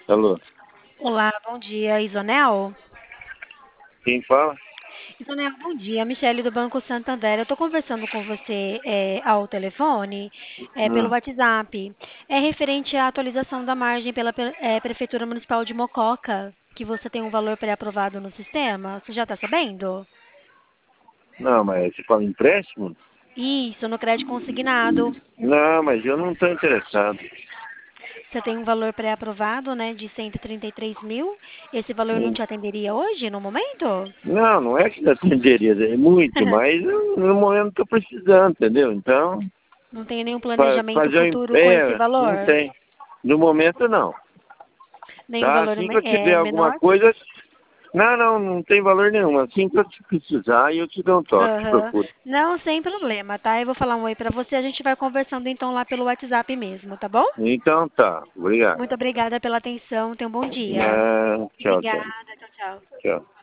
Alô, Olá, bom dia, Isonel. quem fala? Isonel, bom dia, Michele do Banco Santander. Eu estou conversando com você ao telefone, pelo Hum. WhatsApp. É referente à atualização da margem pela Prefeitura Municipal de Mococa, que você tem um valor pré-aprovado no sistema. Você já está sabendo? Não, mas você fala empréstimo? Isso, no crédito consignado. Não, mas eu não estou interessado. Você tem um valor pré-aprovado, né, de 133 mil. Esse valor não Hum. te atenderia hoje, no momento? Não, não é que não atenderia, é muito, mas no momento estou precisando, entendeu? Então, Não tem nenhum planejamento fazer futuro com esse não valor? tem. No momento não. Nenhum Tá? valor Assim que eu tiver alguma menor? coisa. Não, não, não tem valor nenhum. Assim que eu te precisar, eu te dou um toque, te Aham. procuro. Não, sem problema, tá? Eu vou falar um oi pra você, a gente vai conversando então lá pelo WhatsApp mesmo, tá bom? Então tá, obrigado. Muito obrigada pela atenção, tenha um bom dia. Não, tchau, tchau. Obrigada, tchau, tchau. Tchau.